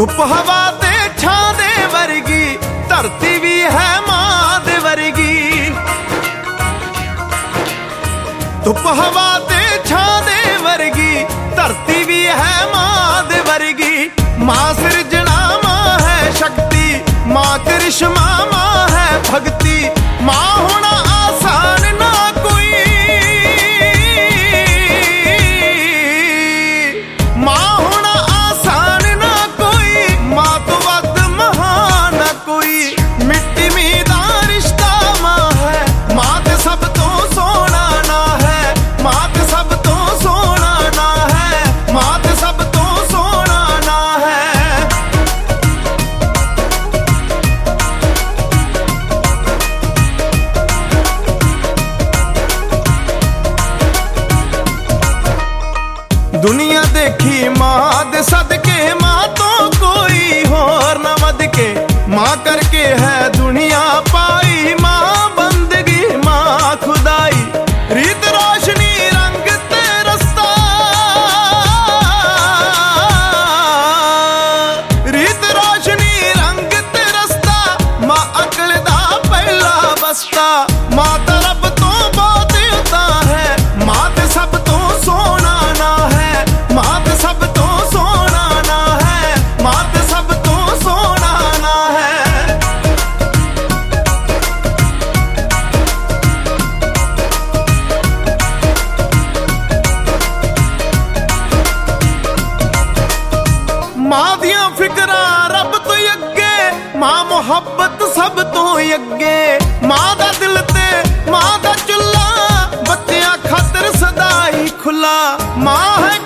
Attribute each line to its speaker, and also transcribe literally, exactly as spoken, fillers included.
Speaker 1: ਧੁੱਪ ਹਵਾ ਤੇ ਛਾਂ ਦੇ ਵਰਗੀ, ਧਰਤੀ ਵੀ ਹੈ ਮਾਂ ਦੇ ਵਰਗੀ। ਧੁੱਪ ਹਵਾ ਤੇ ਛਾਂ ਦੇ ਵਰਗੀ, ਧਰਤੀ ਵੀ ਹੈ ਮਾਂ ਦੇ ਵਰਗੀ। ਮਾਂ ਸਿਰਜਣਾ ਮਾਂ ਹੈ ਸ਼ਕਤੀ, ਮਾਂ ਕਰਿਸ਼ਮਾ ਮਾਂ ਹੈ ਭਗਤੀ। ਮਾਂ ਹੋਣਾ ਆਸਾਨ ਨਾ ਕੋਈ, ਮਾਂ ਹੋਣਾ ਆਸਾਨ ਨਾ ਕੋਈ, ਮਾਂ ਤੋਂ ਵੱਧ ਮਹਾਨ ਨਾ ਕੋਈ। ਮਿੱਟੀ ਮੀਂਹ ਦਾ ਰਿਸ਼ਤਾ ਮਾਂ ਹੈ, ਮਾਂ ਤੇ ਸਭ ਤੋਂ ਸੋਹਣਾ ਨਾ ਹੈ। ਮਾਂ ਤੇ ਸਭ ਤੋਂ ਸੋਹਣਾ ਨਾ ਹੈ, ਮਾਂ ਤੇ ਸਭ ਤੋਂ ਸੋਹਣਾ ਨਾ ਹੈ। ਦੁਨੀਆ ਦੇਖੀ ਮਾਂ ਦੇ ਸਦਕੇ, ਮਾਂ ਤੋਂ ਕੋਈ ਹੋਰ ਨਾ ਵੱਧ ਕੇ। ਮਾਂ ਕਰਕੇ ਹੈ ਦੁਨੀਆ ਪਾਈ, ਮਾਂ ਬੰਦਗੀ ਮਾਂ ਖੁਦਾਈ। ਰੀਤ ਰੋਸ਼ਨੀ ਰੰਗ ਤੇ ਰਸਤਾ, ਰੀਤ ਰੋਸ਼ਨੀ ਰੰਗ ਤੇ ਰਸਤਾ। ਮਾਂ ਅਕਲ ਦਾ ਪਹਿਲਾ ਬਸਤਾ, ਮਾਂ ਤਾਂ ਰੱਬ ਤੋਂ ਬਹੁਤ ਉਤਾ ਹੈ। ਮਾਂ ਤੇ ਸਭ ਤੋਂ ਸੋਹਣਾ ਨਾ ਹੈ, ਮਾਂ ਤੇ ਸਭ ਤੋਂ ਸੋਹਣਾ ਨਾ ਹੈ, ਮਾਂ ਤੇ ਸਭ ਤੋਂ ਸੋਹਣਾ ਨਾ ਹੈ। ਮਾਂ ਦੀਆਂ ਫਿਕਰਾਂ ਰੱਬ ਤੋਂ ਅੱਗੇ, ਮਾਂ ਮੁਹੱਬਤ ਸਭ ਤੋਂ ਅੱਗੇ। ਮਾਂ ਦਾ ਦਿਲ ਤੇ ਮਾਂ ਦਾ ਚੁੱਲ੍ਹਾ, ਬੱਚਿਆਂ ਖਾਤਰ ਸਦਾ ਹੀ ਖੁੱਲਾ। ਮਾਂ ਹੈ